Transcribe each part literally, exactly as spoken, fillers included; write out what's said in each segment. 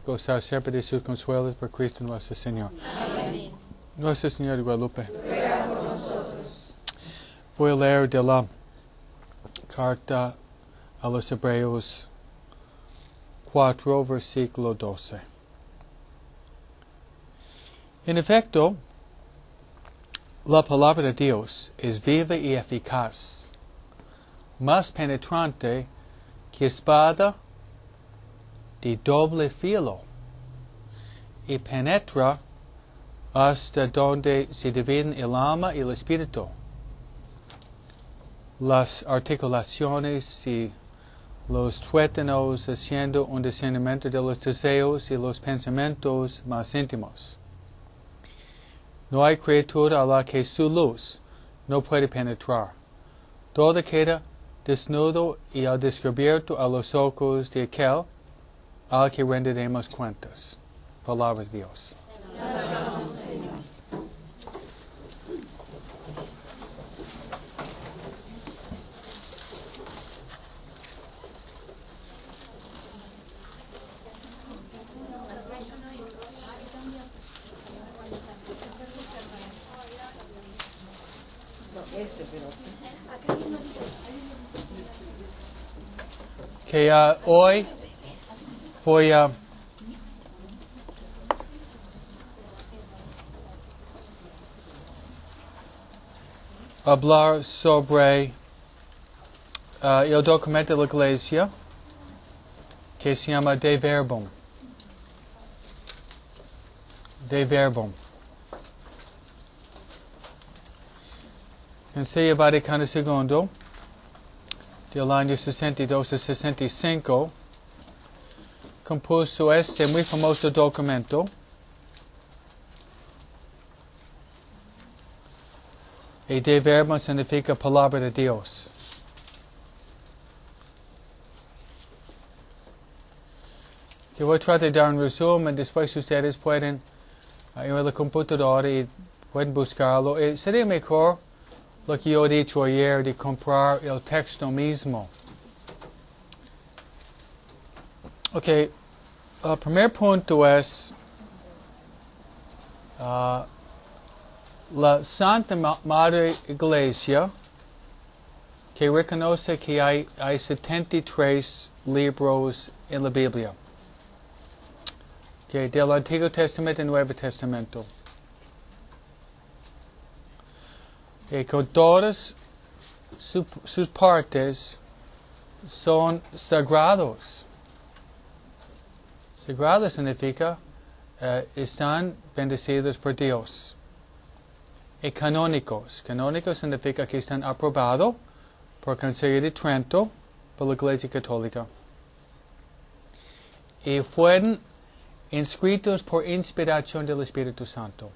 gozar siempre de sus consuelos por Cristo nuestro Señor. Amén. Nuestra Señora de Guadalupe. Ruega por nosotros. Voy a leer de la carta a los Hebreos cuatro, versículo doce. En efecto, la palabra de Dios es viva y eficaz, más penetrante que espada de doble filo, y penetra hasta donde se dividen el alma y el espíritu, las articulaciones y los tuétanos, haciendo un discernimiento de los deseos y los pensamientos más íntimos. No hay criatura a la que su luz no puede penetrar. Todo queda desnudo y al descubierto a los ojos de aquel al que rendiremos cuentas. Palabra de Dios. Alabamos, Señor. Este, pero Que uh, hoy voy a hablar sobre uh, el documento de la Iglesia que se llama De Verbum. De Verbum. Concilio Vaticano segundo del año sesenta y dos a sesenta y cinco compuso este muy famoso documento y De Verbum significa palabra de Dios. Yo voy a tratar de dar un resumen, después ustedes pueden ir a la computadora y pueden buscarlo. Y sería mejor lo que yo he dicho ayer de comprar el texto mismo. Ok, el primer punto es uh, la Santa Madre Iglesia, que reconoce que hay, hay setenta y tres libros en la Biblia, okay, del Antiguo Testamento y Nuevo Testamento. Y con todas su, sus partes son sagrados. Sagrados significa uh, están bendecidos por Dios. Y canónicos. Canónicos significa que están aprobados por el Concilio de Trento, por la Iglesia Católica. Y fueron inscritos por inspiración del Espíritu Santo.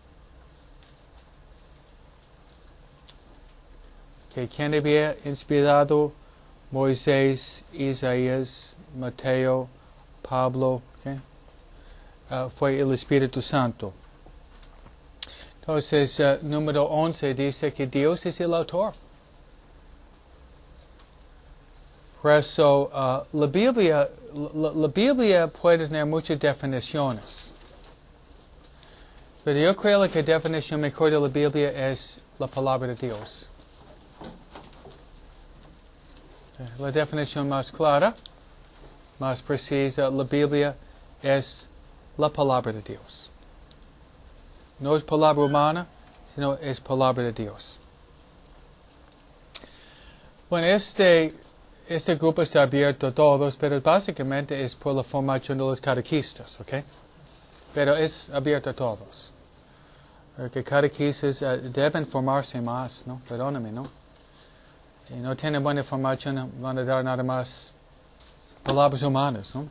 Que quien había inspirado Moisés, Isaías, Mateo, Pablo, okay, uh, fue el Espíritu Santo. Entonces, uh, número once dice que Dios es el autor. Por eso, uh, la Biblia, la, la Biblia puede tener muchas definiciones. Pero yo creo que la definición mejor de la Biblia es la palabra de Dios. La definición más clara, más precisa, la Biblia es la palabra de Dios. No es palabra humana, sino es palabra de Dios. Bueno, este, este grupo está abierto a todos, pero básicamente es por la formación de los catequistas, ¿ok? Pero es abierto a todos. Porque catequistas uh, deben formarse más, ¿no? Perdóname, ¿no? Y no tienen buena formación, van a dar nada más palabras humanas, ¿no?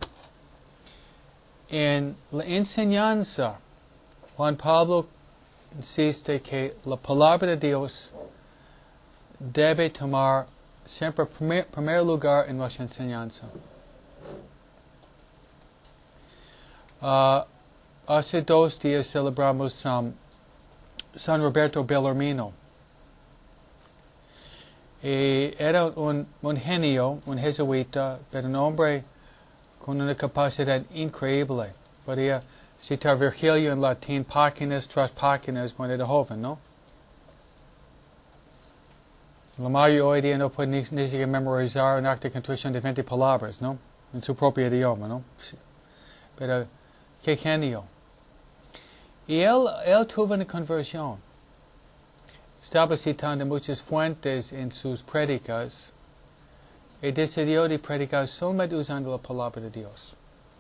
En la enseñanza, Juan Pablo insiste que la palabra de Dios debe tomar siempre primer, primer lugar en nuestra enseñanza. Uh, hace dos días celebramos um, San Roberto Bellarmino. Y era un, un genio, un jesuita, pero un hombre con una capacidad increíble. Podía citar Virgilio en latín páginas tras páginas cuando era joven, ¿no? La mayoría hoy día no puede ni, ni siquiera memorizar un acto de contrición de veinte palabras, ¿no? En su propio idioma, ¿no? Pero, qué genio. Y él, él tuvo una conversión. Estaba citando muchas fuentes en sus prédicas y decidió de predicar solamente usando la palabra de Dios.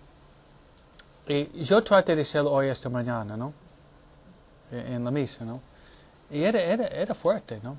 Y yo traté de hacerlo hoy esta mañana, ¿no? En la misa, ¿no? Y era, era, era fuerte, ¿no?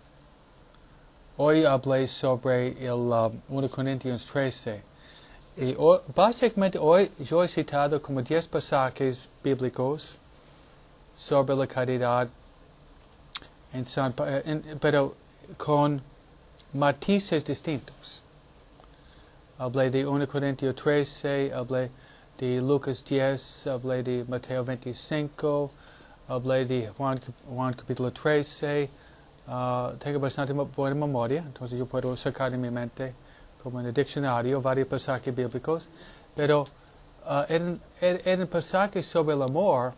Hoy hablé sobre el uh, primera Corintios trece. Y hoy, básicamente hoy yo he citado como diez pasajes bíblicos sobre la caridad, en San, en, pero con matices distintos. Hablé de primera Corintios trece, hablé de Lucas diez, hablé de Mateo veinticinco, hablé de Juan, Juan capítulo trece. Uh, tengo bastante buena memoria, entonces yo puedo sacar de mi mente como en el diccionario varios pasajes bíblicos, pero uh, eran, eran pasajes sobre el amor,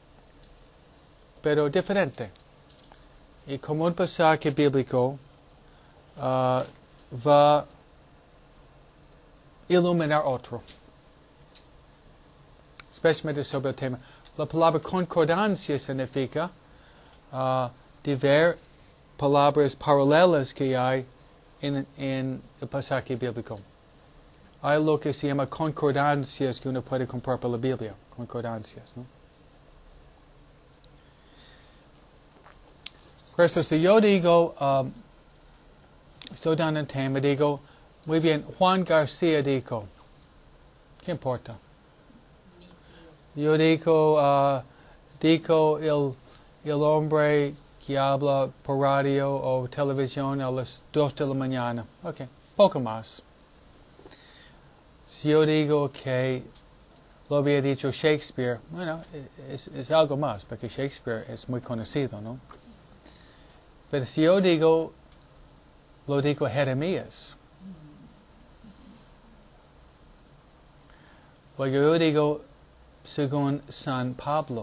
pero diferente. Y como un pasaje bíblico uh, va a iluminar otro, especialmente sobre el tema. La palabra concordancia significa uh, de ver palabras paralelas que hay en, en el pasaje bíblico. Hay lo que se llama concordancias que uno puede comprar por la Biblia, concordancias, ¿no? Por eso si yo digo, um, estoy dando un tema, digo, muy bien, Juan García dijo, ¿qué importa? Yo digo, uh, digo el, el hombre que habla por radio o televisión a las dos de la mañana. Ok, poco más. Si yo digo que lo había dicho Shakespeare, bueno, es, es algo más, porque Shakespeare es muy conocido, ¿no? Pero si yo digo, lo digo Jeremías. Luego yo digo, según San Pablo.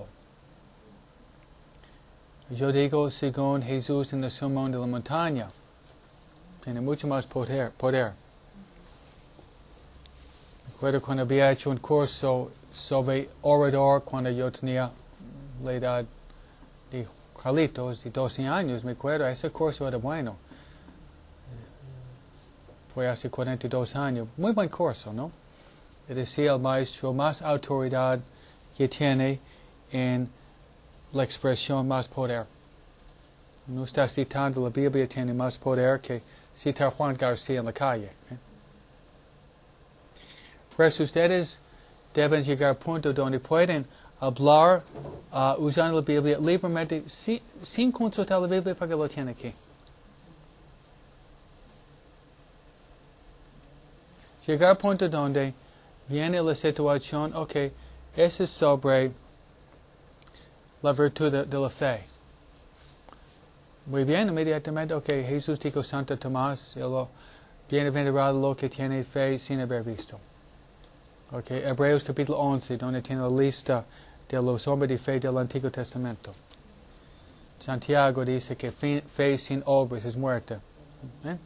Yo digo según Jesús en el sermón de la montaña. Tiene mucho más poder. poder. Recuerdo cuando había hecho un curso sobre orador cuando yo tenía la edad de Carlitos, de doce años, me acuerdo, ese curso era bueno. Fue hace cuarenta y dos años. Muy buen curso, ¿no? Y decía el maestro, más autoridad que tiene en la expresión más poder. No está citando la Biblia, tiene más poder que citar Juan García en la calle. ¿eh? Por eso ustedes deben llegar al punto donde pueden hablar uh, usando la Biblia libremente, si, sin consultar la Biblia porque lo tiene aquí. Llegar al punto donde viene la situación, ok, eso es sobre la virtud de, de la fe. Muy bien, inmediatamente, ok, Jesús dijo Santo Tomás, el bienaventurado lo que tiene fe sin haber visto. Ok, Hebreos capítulo once, donde tiene la lista de los hombres de fe del Antiguo Testamento. Santiago dice que fe, fe sin obras es muerta. ¿Eh?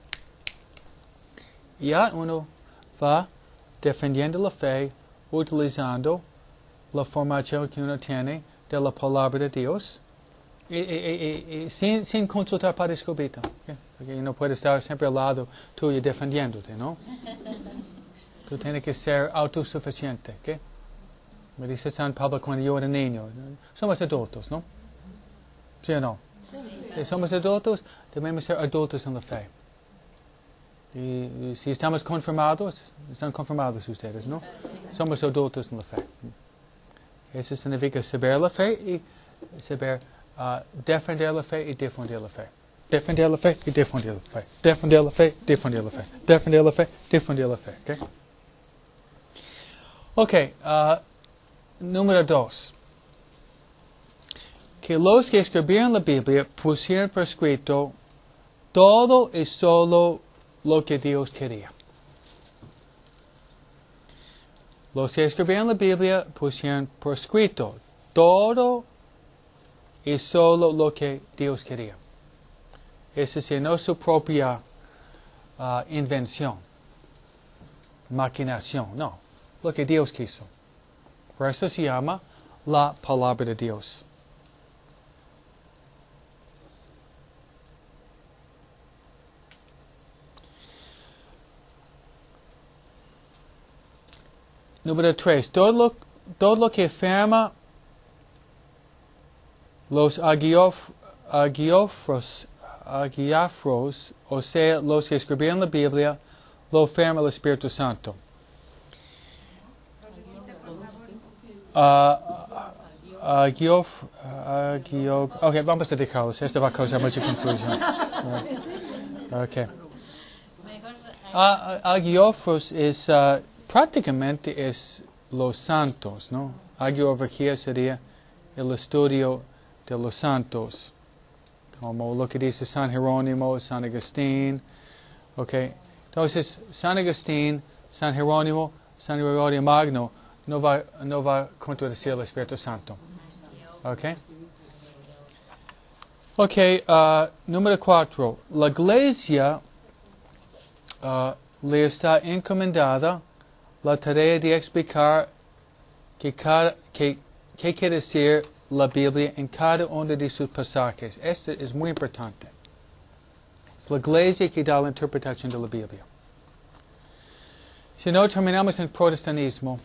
Ya uno va defendiendo la fe, utilizando la formación que uno tiene de la palabra de Dios, y, y, y, y sin, sin consultar Padre Escobita, ¿okay? Porque uno puede estar siempre al lado tuyo defendiéndote, ¿no? Tú tienes que ser autosuficiente, ¿ok? Me dice San Pablo cuando yo era niño, somos adultos, ¿no? ¿Sí o no? Si somos adultos, debemos ser adultos en la fe. Y, y si estamos confirmados, están confirmados ustedes, ¿no? Somos adultos en la fe. Eso significa saber la fe y saber uh, defender la fe y difundir la fe. Defender la fe y difundir la fe. Defender la fe, difundir la fe. Defender la fe, difundir la fe. ¿Ok? Ok, uh, número dos. Que los que escribieron la Biblia pusieron por escrito todo y solo lo que Dios quería. Los que escribieron la Biblia pusieron por escrito todo y solo lo que Dios quería. Es decir, no su propia uh, invención, maquinación, no, lo que Dios quiso. Por eso se llama la palabra de Dios. Número tres, todo lo, todo lo que afirma los agióf, agiófros, agiáfros, o sea, los que escribieron la Biblia, lo afirma el Espíritu Santo. Uh, agiof, agio, ok, vamos a dejarlos, esto va a causar mucha confusión. Uh, ok. Uh, agiófros es... Uh, prácticamente es los santos, ¿no? Agiografía sería el estudio de los santos, como lo que dice San Jerónimo, San Agustín, ¿ok? Entonces, San Agustín, San Jerónimo, San Gregorio Magno, no va, no va a contradecir el Espíritu Santo, ¿ok? Ok, uh, número cuatro, la Iglesia uh, le está encomendada la tarea de explicar qué que, que quiere decir la Biblia en cada uno de sus pasajes. Esto es muy importante. Es la Iglesia que da la interpretación de la Biblia. Si no, terminamos en protestantismo.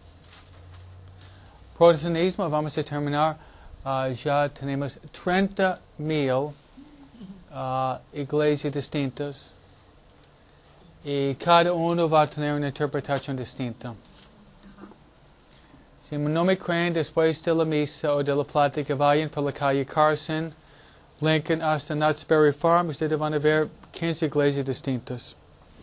Protestantismo, vamos a terminar, uh, ya tenemos treinta mil uh, iglesias distintas. Y cada uno va a tener una interpretación distinta. Si no me creen, después de la misa o de la plática, vayan por la calle Carson, Lincoln hasta Knott's Berry Farm. Ustedes van a ver quince iglesias distintas.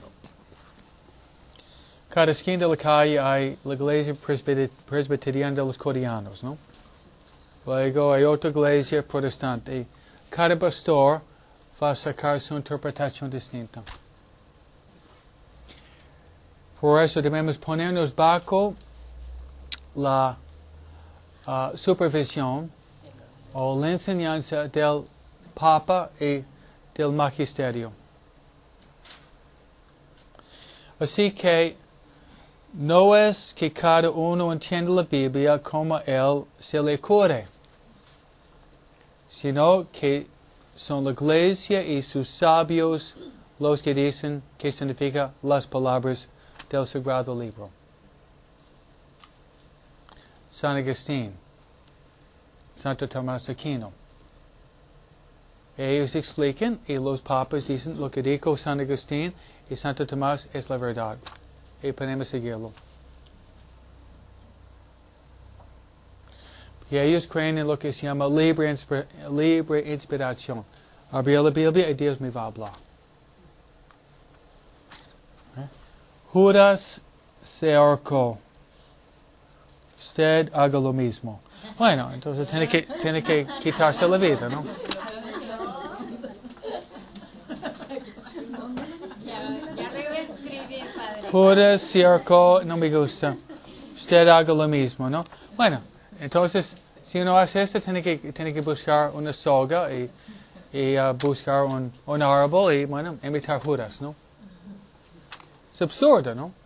Cada esquina de la calle hay la iglesia presbiteriana de los coreanos, ¿no? Luego hay otra iglesia protestante. Y cada pastor va a sacar su interpretación distinta. Por eso debemos ponernos bajo la uh, supervisión o la enseñanza del Papa y del Magisterio. Así que no es que cada uno entienda la Biblia como él se le ocurre, sino que son la Iglesia y sus sabios los que dicen qué significa las palabras del Sagrado Libro. San Agustín, Santo Tomás de Aquino. Ellos explican y los papas dicen lo que dijo San Agustín y Santo Tomás es la verdad. Y podemos seguirlo. Y ellos creen en lo que se llama libre, inspira libre inspiración. Abrir la Biblia y Dios me va a hablar. ¿Eh? Judas se ahorcó. Usted haga lo mismo. Bueno, entonces tiene que, tiene que quitarse la vida, ¿no? Judas se ahorcó, no me gusta. Usted haga lo mismo, ¿no? Bueno, entonces, si uno hace esto, tiene que, tiene que buscar una soga y, y uh, buscar un, un árbol y, bueno, imitar Judas, ¿no? Es absurdo, ¿no?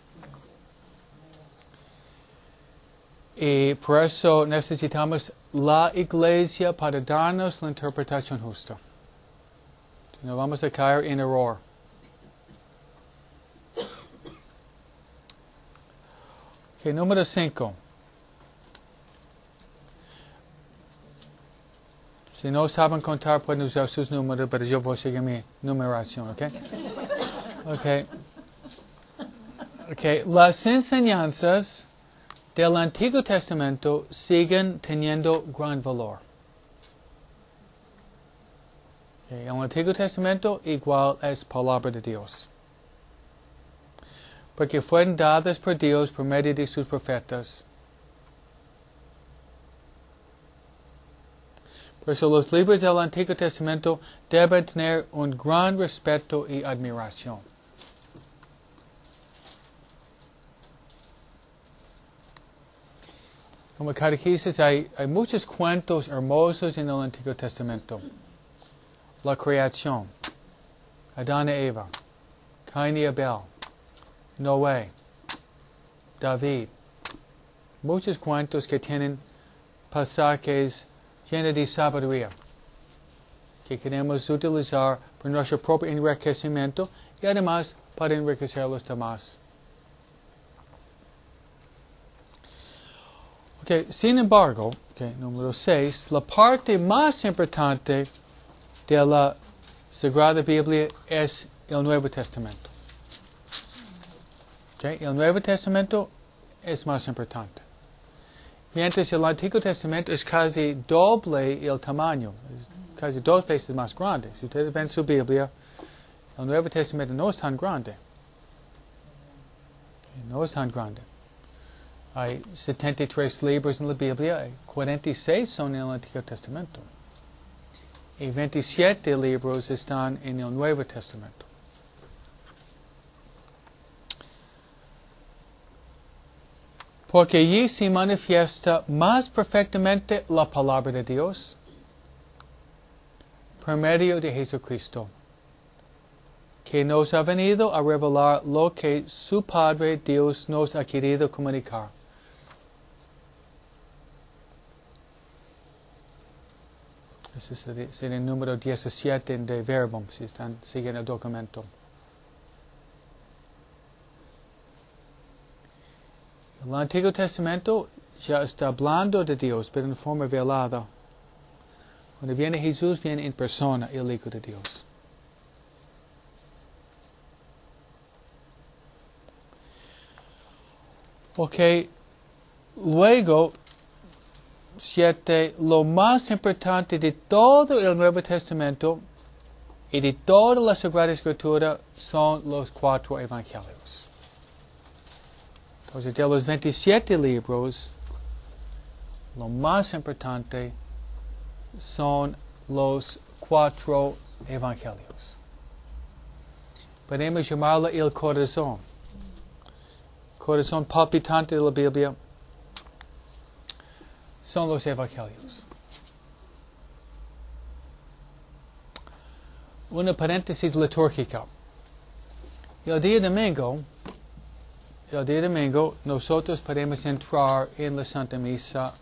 Y por eso necesitamos la Iglesia para darnos la interpretación justa. No vamos a caer en error. Okay, número cinco. Si no saben contar, pueden usar sus números, pero yo voy a seguir mi numeración, ¿ok? Ok. Ok, las enseñanzas del Antiguo Testamento siguen teniendo gran valor. Okay, el Antiguo Testamento igual es palabra de Dios. Porque fueron dadas por Dios por medio de sus profetas. Por eso los libros del Antiguo Testamento deben tener un gran respeto y admiración. Como catequistas hay, hay muchos cuentos hermosos en el Antiguo Testamento. La creación, Adán y Eva, Caín y Abel, Noé, David. Muchos cuentos que tienen pasajes llenos de sabiduría que queremos utilizar para nuestro propio enriquecimiento y además para enriquecer a los demás. Okay, sin embargo, okay, número seis, la parte más importante de la Sagrada Biblia es el Nuevo Testamento. Okay, el Nuevo Testamento es más importante. Mientras el Antiguo Testamento es casi doble el tamaño, es casi dos veces más grande. Si ustedes ven su Biblia, el Nuevo Testamento no es tan grande. No es tan grande. Hay setenta y tres libros en la Biblia, hay cuarenta y seis son en el Antiguo Testamento. Y veintisiete libros están en el Nuevo Testamento. Porque allí se manifiesta más perfectamente la palabra de Dios por medio de Jesucristo, que nos ha venido a revelar lo que su Padre Dios nos ha querido comunicar. Ese sería, sería el número diecisiete de Verbum, si están siguiendo el documento. El Antiguo Testamento ya está hablando de Dios, pero en forma velada. Cuando viene Jesús, viene en persona el Hijo de Dios. Ok, luego, siete, lo más importante de todo el Nuevo Testamento y de toda la Sagrada Escritura son los cuatro evangelios. Entonces, de los veintisiete libros, lo más importante son los cuatro evangelios. Podemos llamarlo el corazón. Corazón palpitante de la Biblia son los evangelios. Una paréntesis litúrgica. El día domingo, el día domingo, nosotros podemos entrar en la Santa Misa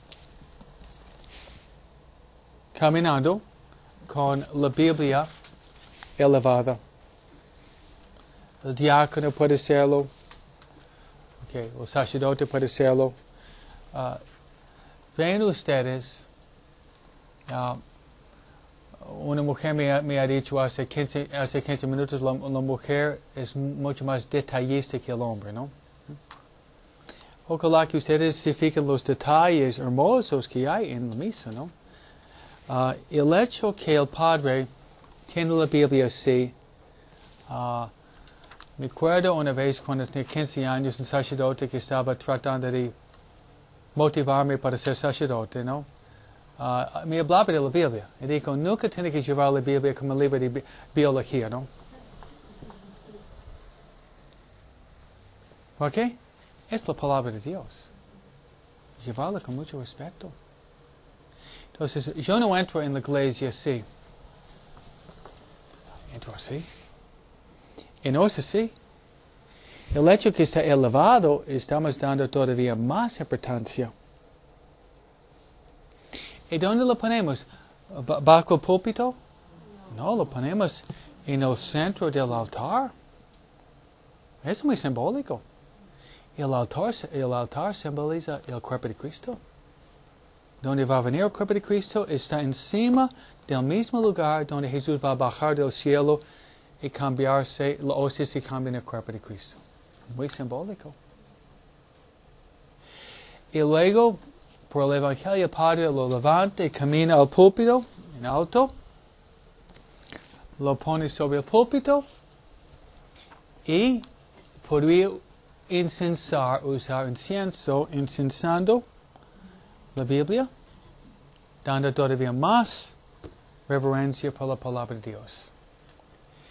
caminando con la Biblia elevada. El diácono puede hacerlo. Okay, el sacerdote puede hacerlo. Uh, ven ustedes, uh, una mujer me ha, me ha dicho hace quince, hace quince minutos, la, la mujer es mucho más detallista que el hombre, ¿no? Ojalá que ustedes se fijen los detalles hermosos que hay en la misa, ¿no? Uh, el hecho que el Padre tiene la Biblia así, uh, me acuerdo una vez cuando tenía quince años, un sacerdote que estaba tratando de motivarme para ser sacerdote, ¿no? Uh, me hablaba de la Biblia. Y dijo, nunca tiene que llevar la Biblia como libro de bi biología, ¿no? ¿Por qué? Es la palabra de Dios. Llevarla con mucho respeto. Entonces, yo no entro en la iglesia así. Entro así. Y no es así. El hecho que está elevado, estamos dando todavía más importancia. ¿Y dónde lo ponemos? ¿Bajo el púlpito? No, lo ponemos en el centro del altar. Es muy simbólico. El altar, el altar simboliza el cuerpo de Cristo. Donde va a venir el cuerpo de Cristo está encima del mismo lugar donde Jesús va a bajar del cielo y cambiarse, la hostia se cambia en el cuerpo de Cristo. Muy simbólico. Y luego, por el Evangelio, el Padre lo levanta y camina al púlpito, en alto, lo pone sobre el púlpito y podría incensar, usar incienso, incensando la Biblia, dando todavía más reverencia por la palabra de Dios.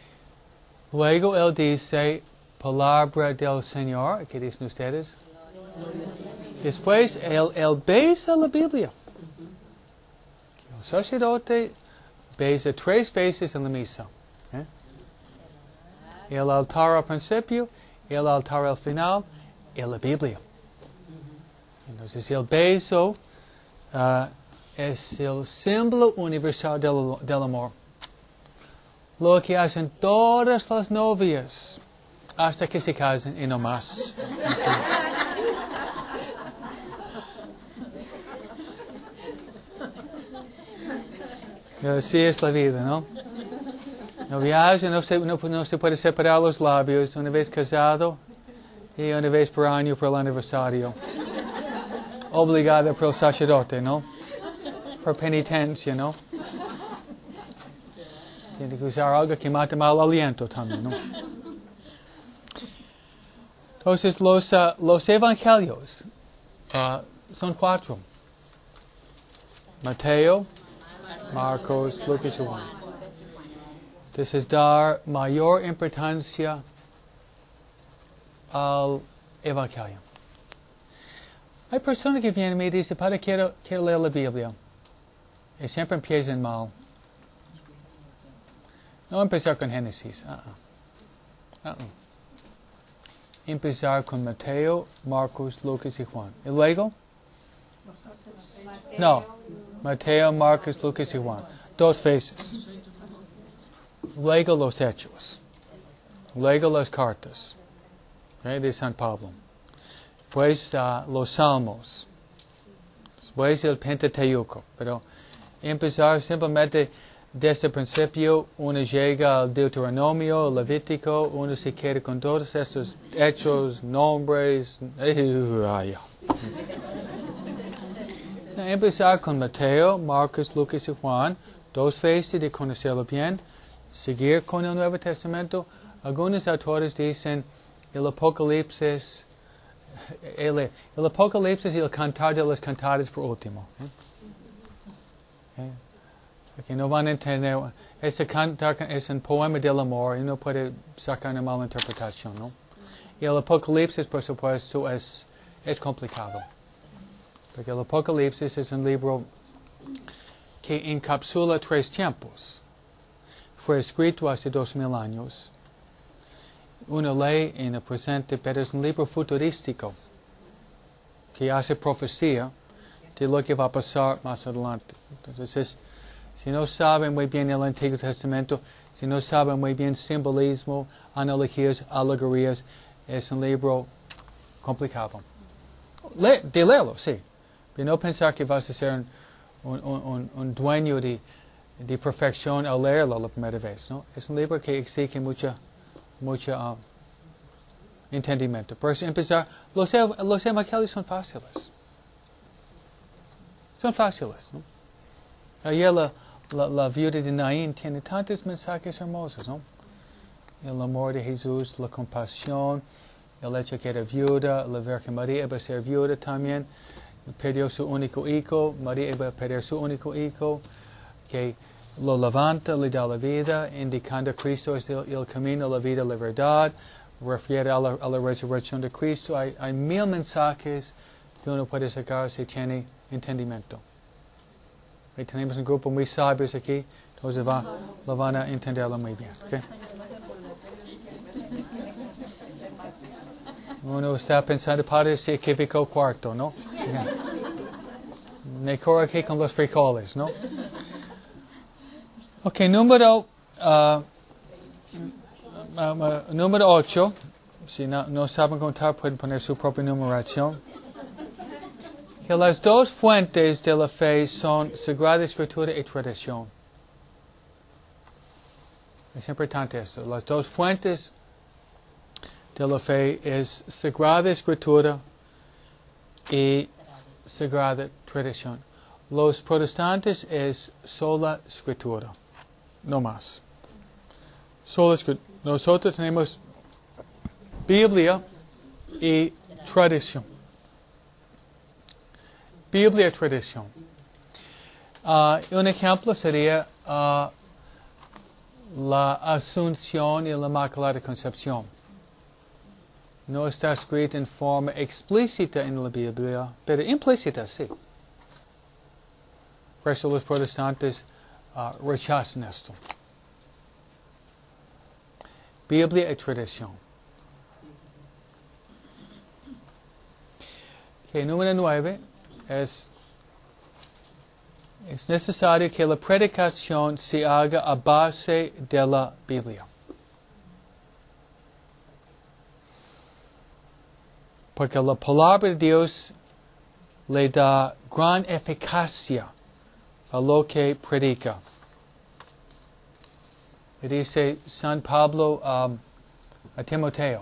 Luego él dice, palabra del Señor, ¿qué dicen ustedes? Después, él, él besa la Biblia. El sacerdote besa tres veces en la misa. ¿eh? El altar al principio, el altar al final, y la Biblia. Entonces, el beso uh, es el símbolo universal del, del amor. Lo que hacen todas las novias hasta que se casen y no más. Así es la vida, ¿no? Noviazgo no se, no, no se puede separar los labios una vez casado y una vez por año por el aniversario. Obligada por el sacerdote, ¿no? Por penitencia, ¿no? Tiene que usar algo que mate mal aliento también, ¿no? Entonces, los, uh, los evangelios uh, son cuatro. Mateo, Marcos, Lucas y Juan. Entonces, dar mayor importancia al evangelio. Hay personas que vienen y me dicen, Padre, quiero, quiero leer la Biblia. Y siempre empiezan mal. No empezar con Génesis. Uh-uh. Uh-uh. Empezar con Mateo, Marcos, Lucas y Juan. ¿Y luego? No. Mateo, Marcos, Lucas y Juan. Dos veces. Luego los Hechos. Luego las cartas. ¿Okay? De San Pablo. Pues uh, los Salmos. Después el Pentateuco. Pero empezar simplemente desde el principio, uno llega al Deuteronomio, Levítico, uno se queda con todos esos hechos, nombres. Empezar con Mateo, Marcos, Lucas y Juan, dos veces de conocerlo bien, seguir con el Nuevo Testamento. Algunos autores dicen el Apocalipsis, el, el Apocalipsis y el Cantar de los Cantares por último. ¿eh? ¿Eh? Porque no van a entender, ese cantar es un poema del amor y no puede sacar una mala interpretación, ¿no? Y el Apocalipsis, por supuesto, es, es complicado. Porque el Apocalipsis es un libro que encapsula tres tiempos. Fue escrito hace dos mil años. Uno lee en el presente, pero es un libro futurístico que hace profecía de lo que va a pasar más adelante. Entonces, es, si no saben muy bien el Antiguo Testamento, si no saben muy bien simbolismo, analogías, alegorías, es un libro complicado. Le, de leerlo, sí. Pero no pensar que vas a ser un, un, un, un dueño de, de perfección al leerlo la primera vez, ¿no? Es un libro que exige mucho, mucho uh, entendimiento. Por eso empezar, los, los evangelios son fáciles. Son fáciles, ¿no? Ayer la, la, la viuda de Naín tiene tantos mensajes hermosos, ¿no? El amor de Jesús, la compasión, el hecho que era viuda, la Virgen María iba a ser viuda también, perdió su único hijo, María iba a perder su único hijo, que lo levanta, le da la vida, indicando que Cristo es el, el camino, la vida, la verdad, refiere a la, a la resurrección de Cristo. Hay, hay mil mensajes que uno puede sacar si tiene entendimiento. Y tenemos un grupo muy sabios aquí, entonces va, lo van a entenderlo muy bien. ¿Okay? Uno está pensando, Padre, se equivocó cuarto, ¿no? Yeah. Me corro aquí con los frijoles, ¿no? Ok, número, uh, uh, uh, número ocho. Si no, no saben contar, pueden poner su propia numeración. Que las dos fuentes de la fe son Sagrada Escritura y tradición. Es importante esto. Las dos fuentes de la fe es Sagrada Escritura y Sagrada Tradición. Los protestantes es sola Escritura, no más. Sola Escritura. Nosotros tenemos Biblia y tradición. Biblia y tradición. Uh, un ejemplo sería uh, la Asunción y la Inmaculada Concepción. no está escrito en forma explícita en la Biblia, pero implícita sí. Por eso los protestantes uh, rechazan esto. Biblia y tradición. Okay, número nueve es, es necesario que la predicación se haga a base de la Biblia. Porque la palabra de Dios le da gran eficacia a lo que predica. Y dice San Pablo um, a Timoteo,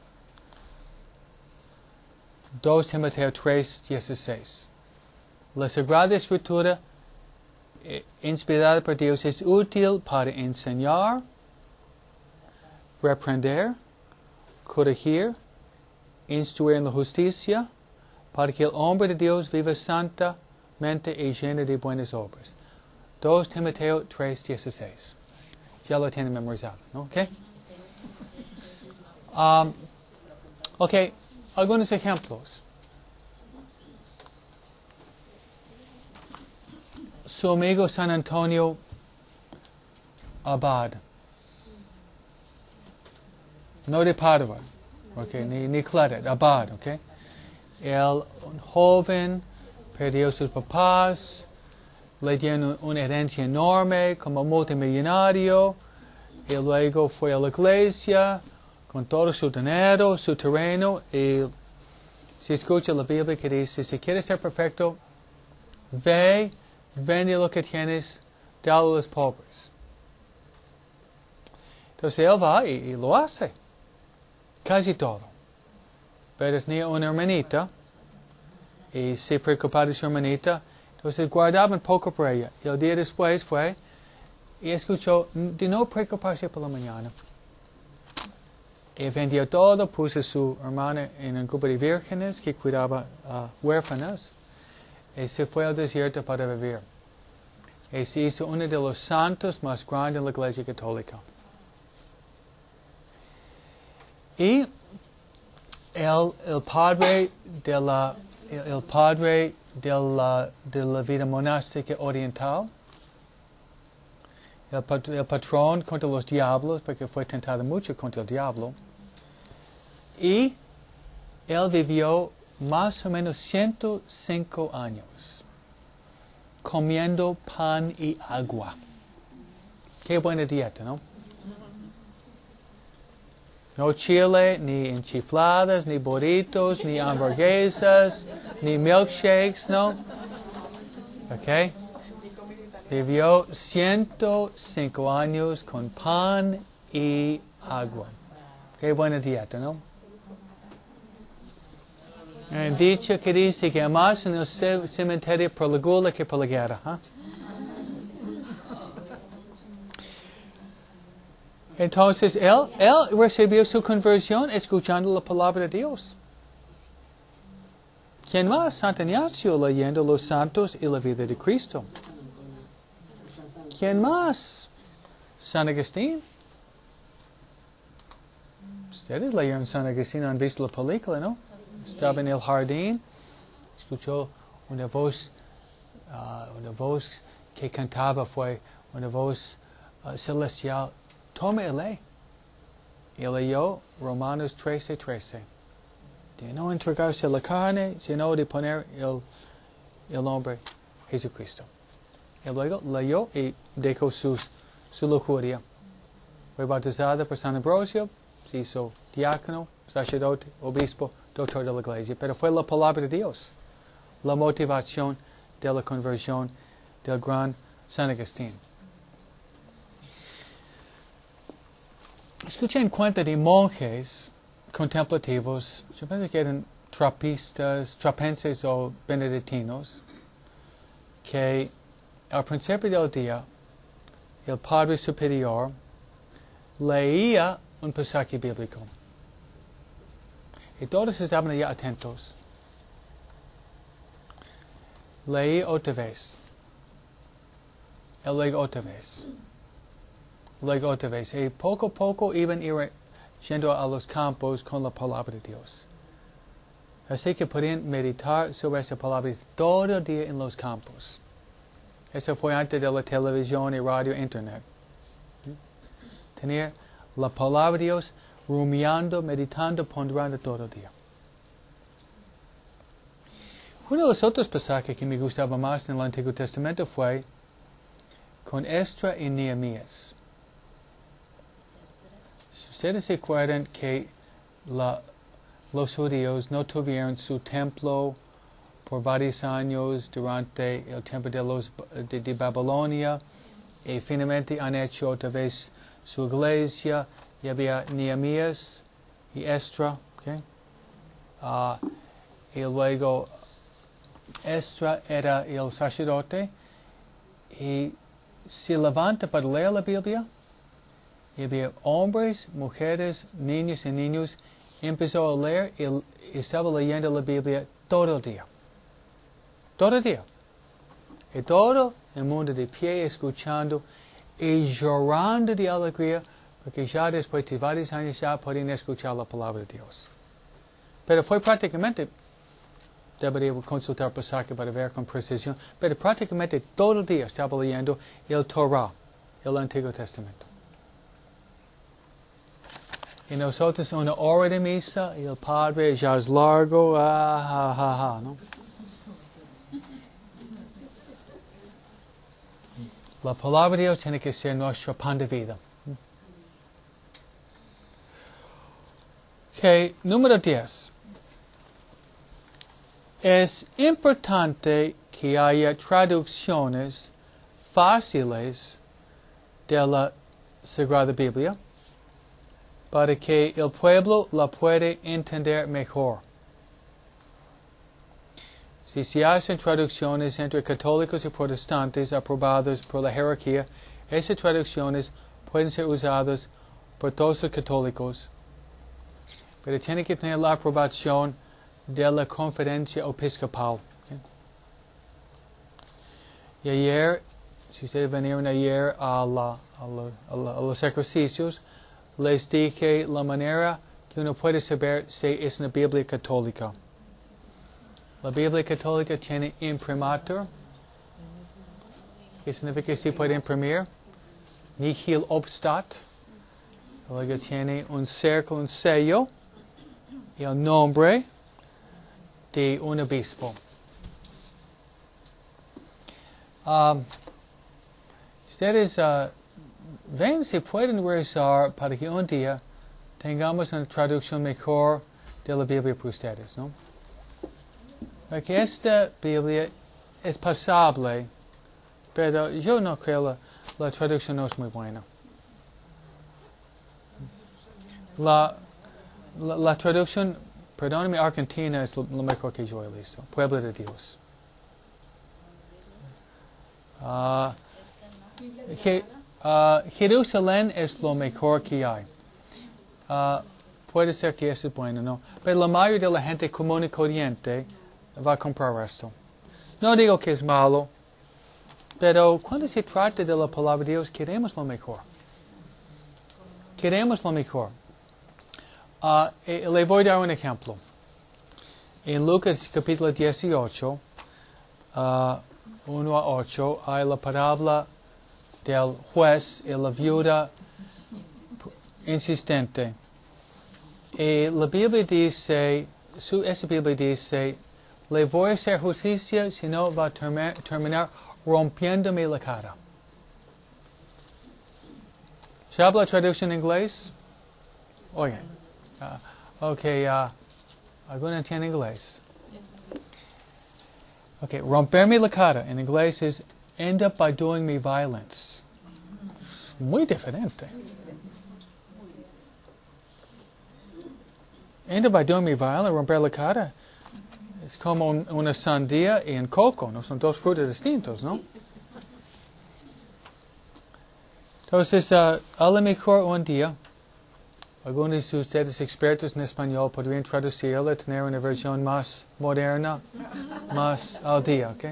dos Timoteo tres dieciséis. La Sagrada Escritura, eh, inspirada por Dios, es útil para enseñar, reprender, corregir, instruir en la justicia, para que el hombre de Dios viva santamente y lleno de buenas obras. dos Timoteo tres dieciséis. Ya lo tienen memorizado, ¿no? ¿Ok? Um, ok, algunos ejemplos. Su amigo San Antonio Abad. No de Padua, okay, ni, ni Claret, Abad, okay. Él, un joven, perdió sus papás, le dieron una herencia enorme como multimillonario, y luego fue a la iglesia con todo su dinero, su terreno, y se escucha la Biblia que dice, si quieres ser perfecto, ve, vende lo que tienes, dale a los pobres. Entonces él va y, y lo hace, casi todo. Pero tenía una hermanita, y se preocupaba de su hermanita, entonces guardaban poco por ella. Y el día después fue y escuchó de no preocuparse por la mañana. Y vendió todo, puso a su hermana en un grupo de vírgenes que cuidaba uh, huérfanas. Y se fue al desierto para vivir. Y se hizo uno de los santos más grandes de la Iglesia Católica. Y el, el padre de la, el, el padre de la, de la vida monástica oriental, el, pat, el patrón contra los diablos, porque fue tentado mucho contra el diablo, y él vivió más o menos ciento cinco años comiendo pan y agua. Qué buena dieta, ¿no? No chile, ni enchifladas, ni burritos, ni hamburguesas, ni milkshakes, ¿no? ¿Ok? Vivió ciento cinco años con pan y agua. Qué buena dieta, ¿no? Han dicho que dice que más en el cementerio por la gula que por la guerra. ¿eh? Entonces, él, él recibió su conversión escuchando la palabra de Dios. ¿Quién más? Santo Ignacio leyendo los santos y la vida de Cristo. ¿Quién más? San Agustín. Ustedes leyeron San Agustín, han visto la película, ¿no? Estaba en el jardín, escuchó una voz, uh, una voz que cantaba, fue una voz uh, celestial. Tome y lee. Y leyó Romanos trece, trece. De no entregarse a la carne, sino de poner el, el hombre Jesucristo. Y luego leyó y dejó sus, su lujuria. Fue bautizado por San Ambrosio, se hizo diácono, sacerdote, obispo, doctor de la iglesia. Pero fue la palabra de Dios, la motivación de la conversión del gran San Agustín. Escuché en cuenta de monjes contemplativos, yo pienso que eran trapistas, trapenses o benedictinos, que al principio del día el Padre Superior leía un pasaje bíblico. Y todos estaban allá atentos. Leí otra vez. Él luego otra vez. Luego otra vez. Y poco a poco iban ir yendo a los campos con la palabra de Dios. Así que pueden meditar sobre esa palabra todo el día en los campos. Eso fue antes de la televisión y radio e internet. Tener la palabra de Dios rumiando, meditando, ponderando todo el día. Uno de los otros pasajes que me gustaba más en el Antiguo Testamento fue con Esdras y Nehemías. Si ustedes se acuerdan que la, los judíos no tuvieron su templo por varios años durante el tiempo de, los, de, de Babilonia, y finalmente han hecho otra vez su iglesia, y había Nehemías y Esdras, ¿okay? uh, y luego Esdras era el sacerdote, y se levanta para leer la Biblia, y había hombres, mujeres, niños y niños, y empezó a leer y estaba leyendo la Biblia todo el día. Todo el día. Y todo el mundo de pie escuchando y llorando de alegría, porque ya después de varios años ya podían escuchar la palabra de Dios. Pero fue prácticamente, debería consultar pasaje para ver con precisión, pero prácticamente todo el día estaba leyendo el Torah, el Antiguo Testamento. Y nosotros una hora de misa y el Padre ya es largo, ah, ja, ja, ja, ¿no? La palabra de Dios tiene que ser nuestro pan de vida. Ok, número diez. Es importante que haya traducciones fáciles de la Sagrada Biblia para que el pueblo la pueda entender mejor. Si se hacen traducciones entre católicos y protestantes aprobadas por la jerarquía, esas traducciones pueden ser usadas por todos los católicos, pero tienen que tener la aprobación de la conferencia episcopal. ¿Okay? Y ayer, si ustedes vinieron ayer a, la, a, la, a, la, a los ejercicios, les dije la manera que uno puede saber si es una Biblia católica. La Biblia católica tiene imprimatur, que significa que se puede imprimir, nihil obstat, luego tiene un círculo, un sello, y el nombre de un obispo. Um, ustedes uh, ven si pueden rezar para que un día tengamos una traducción mejor de la Biblia para ustedes, ¿no? Porque esta Biblia es pasable, pero yo no creo la, la traducción no es muy buena. La, la, la traducción, perdóname, argentina es lo, lo mejor que yo he visto. Pueblo de Dios. Uh, Je, uh, Jerusalén es lo mejor que hay. Uh, puede ser que eso es bueno, ¿no? Pero la mayoría de la gente común y corriente va a comprar esto. No digo que es malo, pero cuando se trata de la palabra de Dios, queremos lo mejor. Queremos lo mejor. Uh, le voy a dar un ejemplo. En Lucas capítulo dieciocho, uh, uno a ocho, hay la parábola del juez y la viuda insistente. Y la Biblia dice, su, esa Biblia dice, le voy a hacer justicia si no va a term terminar rompiéndome la cara. ¿Se habla traducción en inglés? Oye, uh, ok, uh, ¿alguno entiende inglés? Ok, romperme la cara en inglés es end up by doing me violence. Muy diferente. End up by doing me violence, romper la cara. Es como un, una sandía y un coco, no son dos frutos distintos, ¿no? Entonces, uh, a lo mejor un día, algunos de ustedes expertos en español podrían traducirla, tener una versión más moderna, más al día, ¿ok? La de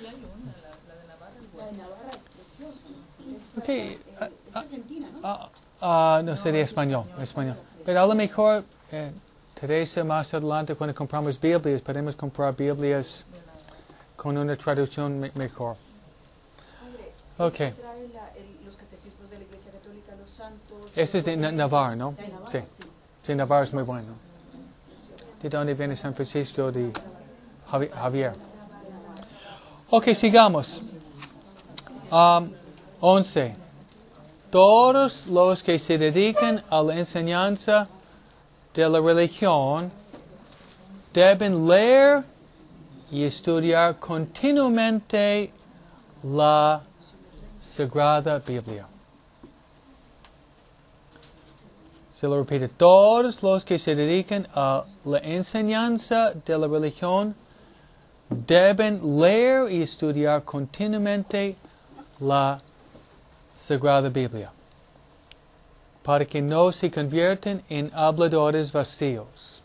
Navarra es preciosa. Es, Okay, eh, es argentina, ¿no? Uh, Ah, no sería español, español. Pero a lo mejor, eh, Teresa, más adelante cuando compramos Biblias, podemos comprar Biblias con una traducción me- mejor. Padre, Okay. ¿usted trae la- el- los catecismos de la Iglesia Católica, los santos? Ese es de Na- Navarre, ¿no? ¿De Navarra? Sí. Sí. Sí, Navarre es muy bueno. ¿De dónde viene San Francisco? De Javi- Javier. Ok, sigamos. Um, once. Todos los que se dedican a la enseñanza de la religión deben leer y estudiar continuamente la Sagrada Biblia. Se lo repite, todos los que se dedican a la enseñanza de la religión deben leer y estudiar continuamente la Sagrada Biblia, para que no se conviertan en habladores vacíos,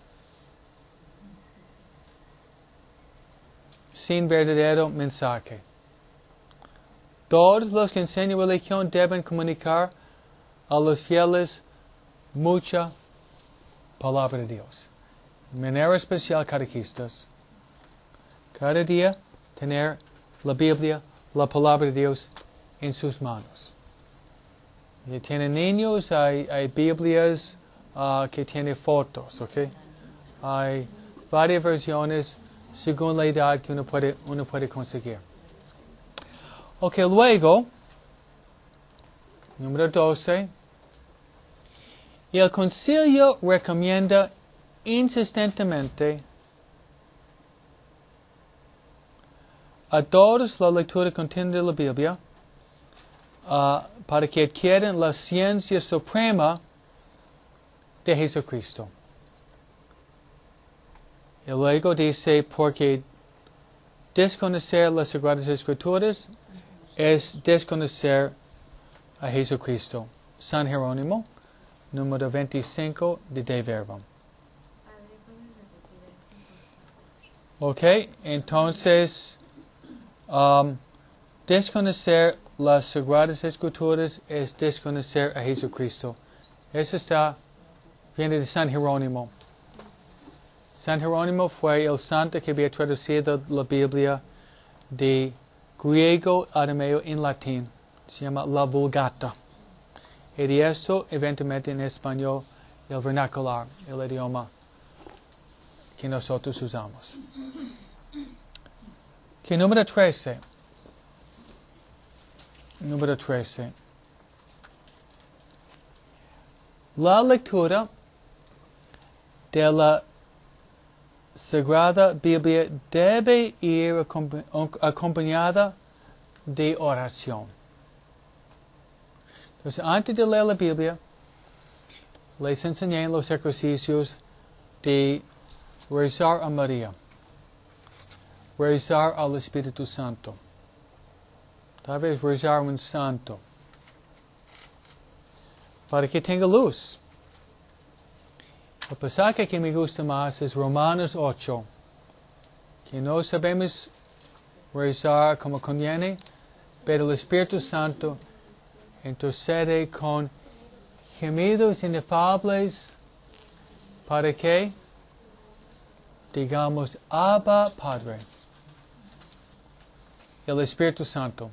sin verdadero mensaje. Todos los que enseñan religión deben comunicar a los fieles mucha palabra de Dios. De manera especial, catequistas, cada día tener la Biblia, la palabra de Dios en sus manos. Y tienen niños, hay, hay Biblias uh, que tienen fotos, ¿ok? Hay varias versiones según la edad que uno puede, uno puede conseguir. Ok, luego, número doce. Y el concilio recomienda insistentemente a todos la lectura continua de la Biblia uh, para que adquieran la ciencia suprema de Jesucristo. Y luego dice, porque desconocer las Sagradas Escrituras es desconocer a Jesucristo. San Jerónimo, número veinticinco de De Verbum. Ok, entonces, um, desconocer las Sagradas Escrituras es desconocer a Jesucristo. Eso está, viene de San Jerónimo. San Jerónimo fue el santo que había traducido la Biblia de griego a arameo en latín. Se llama la Vulgata. Y de eso, eventualmente en español, el vernacular, el idioma que nosotros usamos. Que número trece. Número trece. La lectura de la Sagrada Biblia debe ir acompa- acompañada de oración. Entonces, antes de leer la Biblia, les enseñé los ejercicios de rezar a María, rezar al Espíritu Santo, tal vez rezar a un santo, para que tenga luz. El pasaje que me gusta más es Romanos ocho, que no sabemos rezar como conviene, pero el Espíritu Santo intercede con gemidos inefables para que digamos Abba Padre. El Espíritu Santo.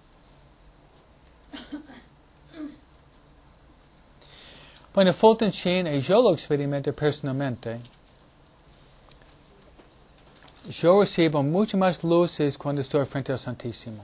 Bueno, Fulton Sheen, y yo lo experimenté personalmente, yo recibo mucho más luces cuando estoy frente al Santísimo.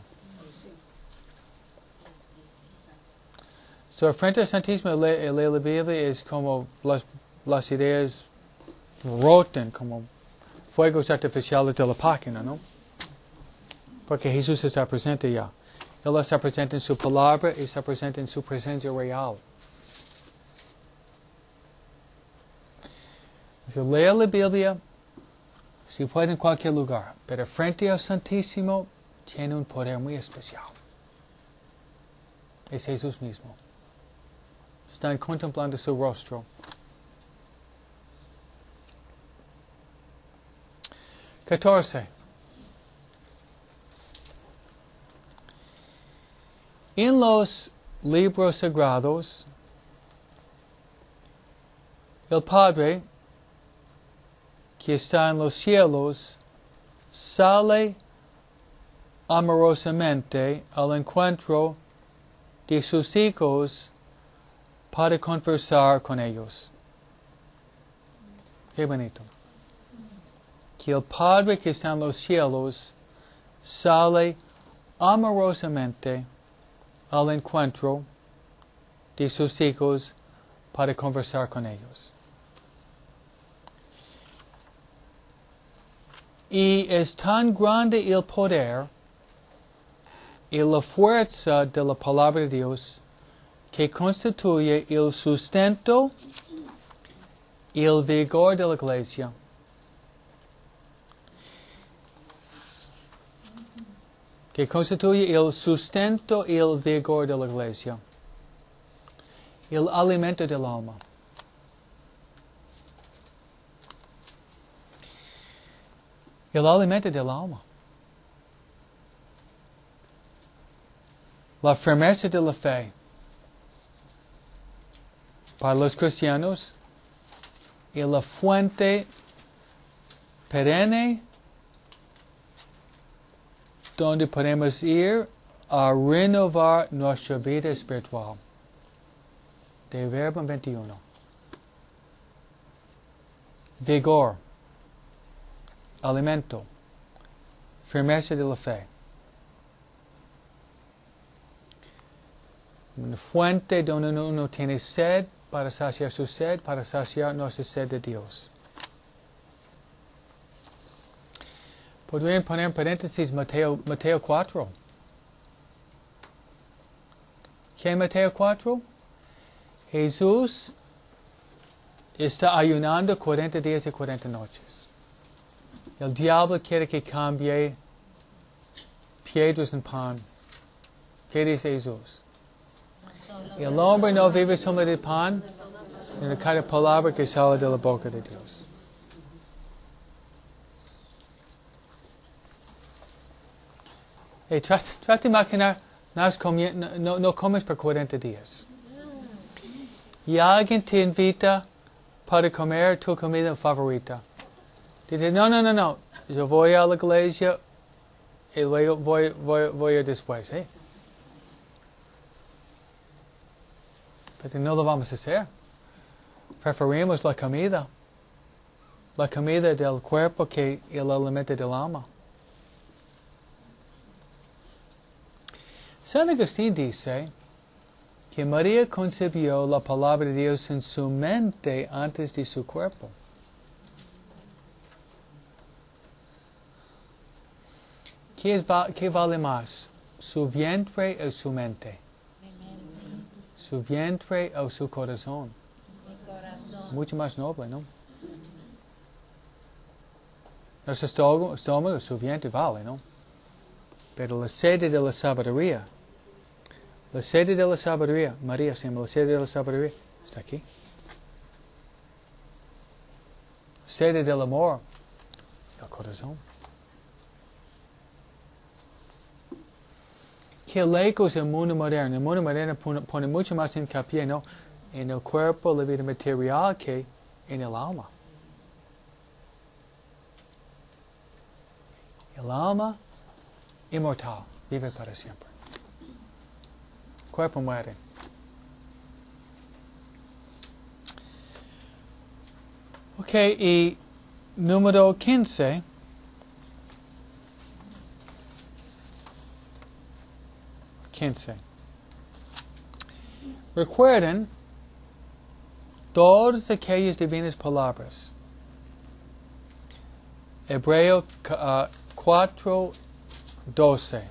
Estoy frente al Santísimo y leo le, la Biblia, es como las, las ideas rotan, como fuegos artificiales de la página, ¿no? Porque Jesús está presente ya. Él está presente en su palabra y está presente en su presencia real. So, leer la Biblia, si puede en cualquier lugar, pero frente al Santísimo tiene un poder muy especial. Es Jesús mismo. Están contemplando su rostro. catorce. En los libros sagrados el Padre que está en los cielos sale amorosamente al encuentro de sus hijos para conversar con ellos. Qué bonito. Que el Padre que está en los cielos sale amorosamente al encuentro de sus hijos para conversar con ellos. Y es tan grande el poder y la fuerza de la palabra de Dios que constituye el sustento y el vigor de la iglesia. Que constituye el sustento y el vigor de la iglesia. El alimento del alma. El alimento del alma. La firmeza de la fe. Para los cristianos, y la fuente perenne donde podemos ir a renovar nuestra vida espiritual. De Verbo veintiuno. Vigor, alimento, firmeza de la fe. Una fuente donde uno tiene sed para saciar su sed, para saciar nuestra sed de Dios. Podrían poner en paréntesis Mateo, Mateo cuatro. ¿Qué es Mateo cuatro? Jesús está ayunando cuarenta días y cuarenta noches. El diablo quiere que cambie piedras en pan. ¿Qué dice Jesús? El hombre no vive solo de pan, sino de cada palabra que sale de la boca de Dios. Hey, trata, trata de imaginar, no, no, no comes por cuarenta días. Y alguien te invita para comer tu comida favorita. Dice, no, no, no, no, yo voy a la iglesia y luego voy, voy, voy a después. ¿Eh? Pero no lo vamos a hacer. Preferimos la comida. La comida del cuerpo que el alimento del alma. San Agustín dice que María concibió la palabra de Dios en su mente antes de su cuerpo. ¿Qué, va, qué vale más? ¿Su vientre o su mente? Su vientre o su corazón. Mucho más noble, ¿no? Nuestro estómago, estómago, su vientre vale, ¿no? Pero la sede de la sabiduría, la sede de la sabiduría, María se llama la sede de la sabiduría, está aquí. Sede del amor, el corazón. Qué lejos el mundo moderno. El mundo moderno pone, pone mucho más hincapié, ¿no?, en el cuerpo, la vida material, que en el alma. El alma inmortal, vive para siempre. El cuerpo muere. Ok, y número quince. quince. Recuerden todas aquellas divinas palabras. Hebreo uh, cuatro doce.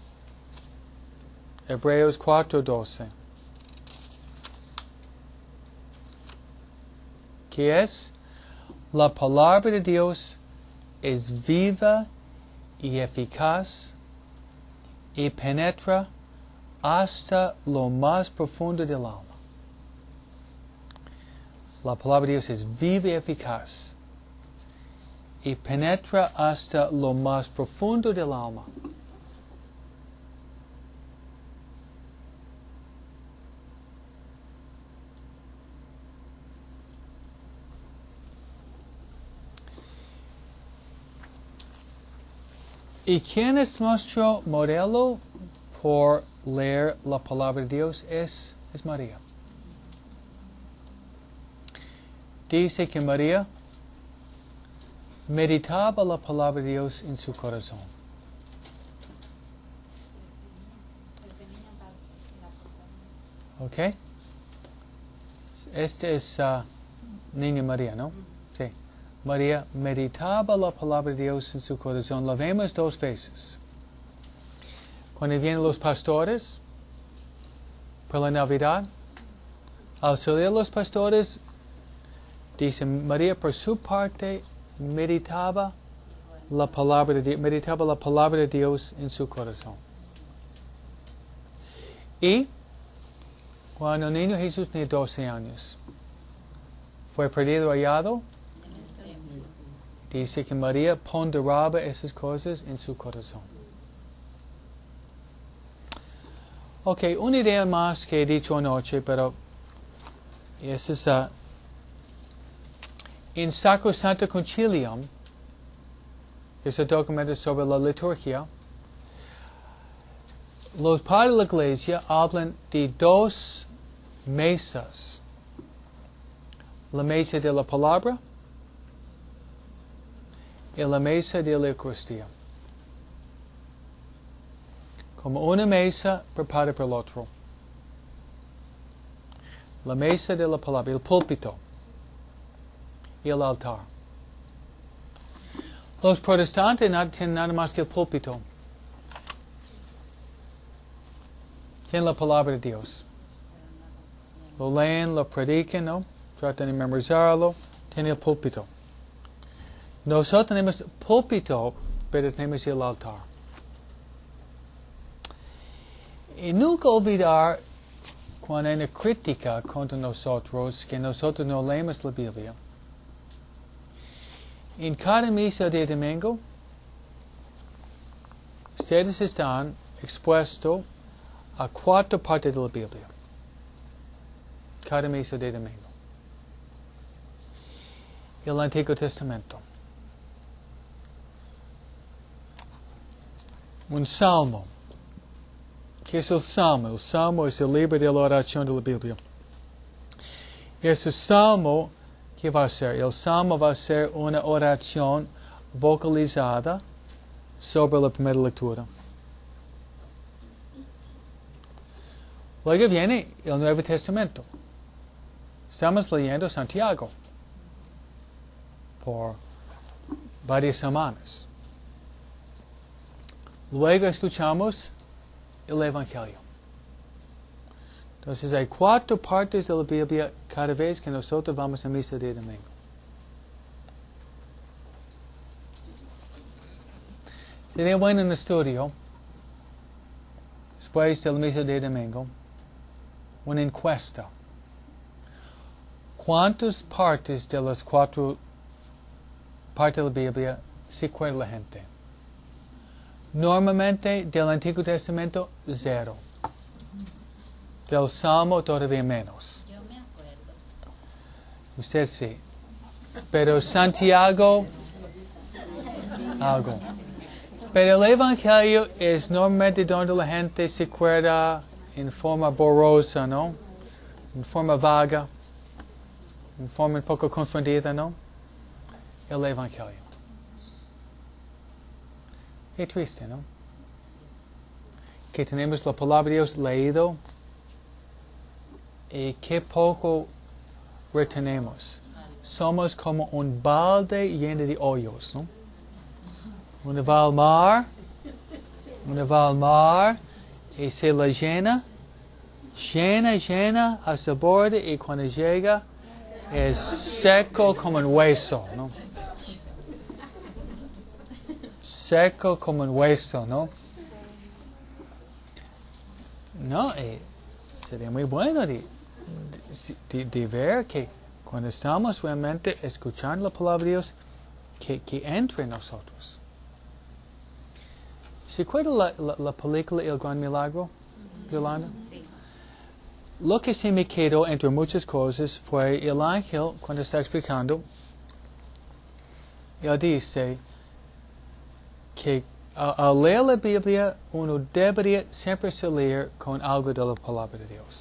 Hebreos cuatro doce. ¿Qué es? La palabra de Dios es viva y eficaz y penetra hasta lo más profundo del alma. La palabra de Dios es viva y eficaz y penetra hasta lo más profundo del alma. ¿Y quién es nuestro modelo por leer la palabra de Dios? Es, es María. Dice que María meditaba la palabra de Dios en su corazón. ¿Ok? Este es uh, Niña María, ¿no? Sí. María meditaba la palabra de Dios en su corazón. La vemos dos veces. Cuando vienen los pastores por la Navidad, al salir los pastores, dice María por su parte meditaba la palabra de, meditaba la palabra de Dios en su corazón. Y cuando el niño Jesús tenía doce años, fue perdido hallado, dice que María ponderaba esas cosas en su corazón. Ok, una idea más que he dicho anoche, pero esa es uh, en Sacrosanto Concilium, es el documento sobre la liturgia. Los padres de la Iglesia hablan de dos mesas. La mesa de la palabra y la mesa de la Eucaristía. Como una mesa preparada por el otro. La mesa de la palabra, el púlpito y el altar. Los protestantes no tienen nada más que el púlpito. Tienen la palabra de Dios. Lo leen, lo predican, ¿no? Tratan de memorizarlo. Tienen el púlpito. Nosotros tenemos púlpito, pero tenemos el altar. Y nunca olvidar, cuando hay una crítica contra nosotros, que nosotros no leemos la Biblia. En cada misa de domingo, ustedes están expuestos a cuatro partes de la Biblia. Cada misa de domingo. El Antiguo Testamento. Un salmo. ¿Qué es el salmo? El salmo es el libro de la oración de la Biblia. Ese salmo, ¿qué va a ser? El salmo va a ser una oración vocalizada sobre la primera lectura. Luego viene el Nuevo Testamento. Estamos leyendo Santiago por varias semanas. Luego escuchamos el Evangelio. Entonces hay cuatro partes de la Biblia cada vez que nosotros vamos a misa de domingo. Sería bueno un estudio, después de la misa de domingo, una encuesta. ¿Cuántas partes de las cuatro partes de la Biblia se acuerda la gente? Normalmente del Antiguo Testamento, cero. Del Salmo todavía menos. Yo me acuerdo. Usted sí. Pero Santiago, algo. Pero el Evangelio es normalmente donde la gente se acuerda en forma borrosa, ¿no? En forma vaga. En forma un poco confundida, ¿no? El Evangelio. Qué triste, ¿no? Que tenemos la palabra de Dios leído y qué poco retenemos. Somos como un balde lleno de hoyos, ¿no? Uno va al mar, uno va al mar y se la llena, llena, llena hasta el borde y cuando llega es seco como un hueso, ¿no? Seco como un hueso, ¿no? No, eh, sería muy bueno de, de, de ver que cuando estamos realmente escuchando la palabra de Dios, que, que entre en nosotros. ¿Se acuerda la, la, la película El Gran Milagro, Yolanda? Sí. Lo que se me quedó entre muchas cosas fue el ángel, cuando está explicando, él dice que a, a leer la Biblia, uno debería siempre salir con algo de la palabra de Dios.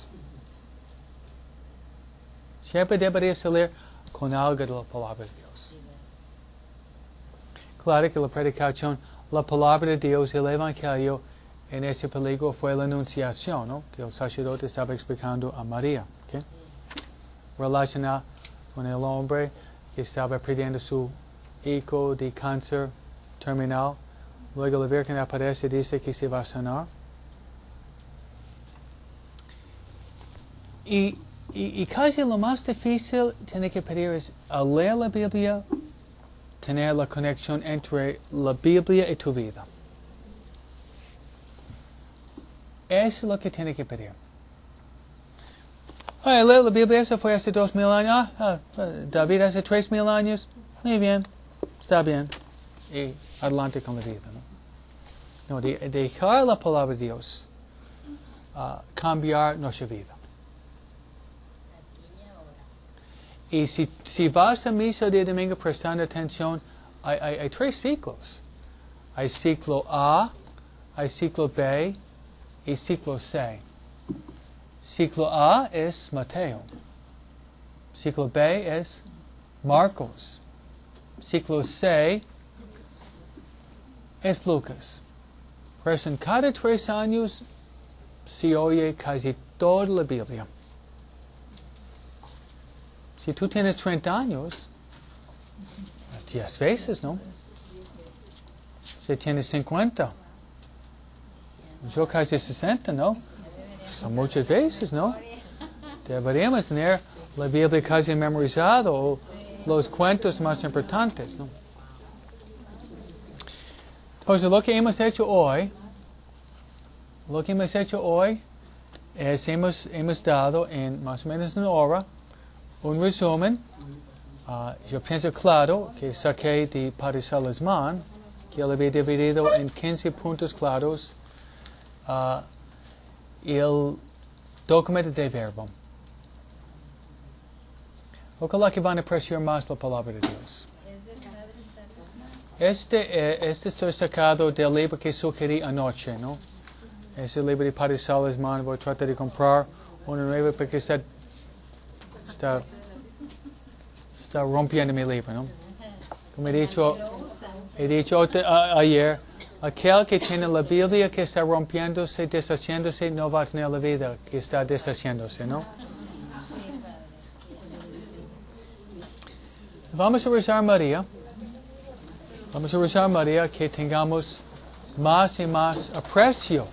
Siempre debería salir con algo de la palabra de Dios. Claro que la predicación, la palabra de Dios, el Evangelio, en ese peligro fue la anunciación, ¿no? Que el sacerdote estaba explicando a María. ¿Okay? Relacionada con el hombre que estaba perdiendo su hijo de cáncer terminal. Luego la Virgen aparece y dice que se va a sanar. Y, y, y casi lo más difícil tiene que pedir es al leer la Biblia, tener la conexión entre la Biblia y tu vida. Eso es lo que tiene que pedir. Ay, leer la Biblia, eso fue hace dos mil años. Ah, ah, David hace tres mil años. Muy bien, está bien. Y adelante con la vida, ¿no? No, de, dejar la palabra de Dios uh, cambiar nuestra vida. Y si, si vas a misa de domingo prestando atención, hay, hay, hay tres ciclos. Hay ciclo A, hay ciclo B y ciclo C. Ciclo A es Mateo. Ciclo B es Marcos. Ciclo C es Lucas. Por eso en cada tres años se oye casi toda la Biblia. Si tú tienes treinta años, diez veces, ¿no? Si tienes cincuenta, yo casi sesenta, ¿no? Son muchas veces, ¿no? Deberíamos tener la Biblia casi memorizada o los cuentos más importantes, ¿no? Entonces, lo que hemos hecho hoy, lo que hemos hecho hoy es hemos, hemos dado en más o menos una hora un resumen. Uh, yo pienso claro que saqué de Padre Salesman, que él había dividido en quince puntos claros uh, el documento de verbo. Ojalá que van a apreciar más la palabra de Dios. Este, eh, este estoy sacado del libro que sugerí anoche, ¿no? Es el libro de Padre Salesman. Voy a tratar de comprar uno nuevo porque está, está, está rompiendo mi libro, ¿no? Como he dicho, he dicho uh, ayer, aquel que tiene la Biblia que está rompiéndose, deshaciéndose, no va a tener la vida que está deshaciéndose, ¿no? Vamos a rezar a María. Vamos a rezar a María que tengamos más y más aprecio,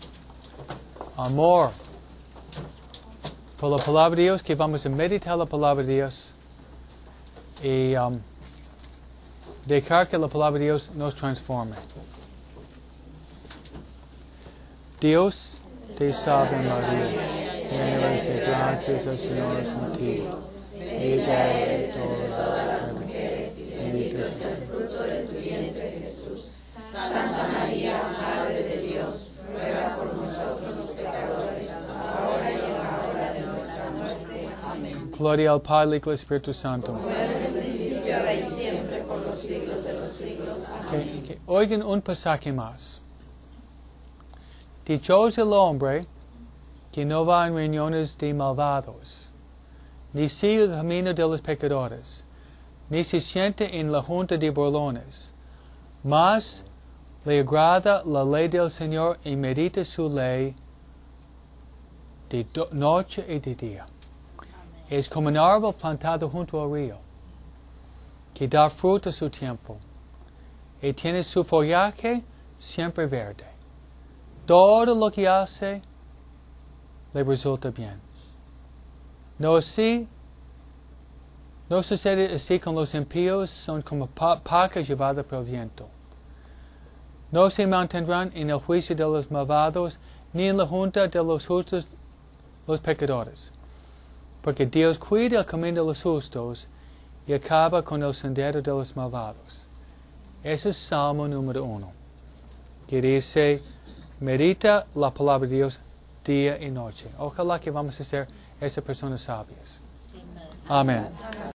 amor por la palabra de Dios, que vamos a meditar la palabra de Dios y um, dejar que la palabra de Dios nos transforme. Dios te salve María, llena eres de gracias, el Señor es contigo. Bendita eres entre todas las mujeres y bendito es el fruto de tu vientre Jesús. Santa María, Madre de Dios, ruega por nosotros los pecadores, ahora y en la hora de nuestra muerte. Amén. Gloria al Padre y al Espíritu Santo. Como era en el principio, ahora y siempre, por los siglos de los siglos. Amén. Que, que oigan un pasaje más. Dichoso el hombre que no va en reuniones de malvados, ni sigue el camino de los pecadores, ni se siente en la junta de burlones, mas le agrada la ley del Señor y medita su ley de noche y de día. Amén. Es como un árbol plantado junto al río, que da fruto a su tiempo, y tiene su follaje siempre verde. Todo lo que hace le resulta bien. No así, no sucede así con los impíos, son como pa paca llevada por el viento. No se mantendrán en el juicio de los malvados, ni en la junta de los justos, los pecadores. Porque Dios cuida el camino de los justos y acaba con el sendero de los malvados. Ese es Salmo número uno, que dice, medita la palabra de Dios día y noche. Ojalá que vamos a ser esas personas sabias. Amén.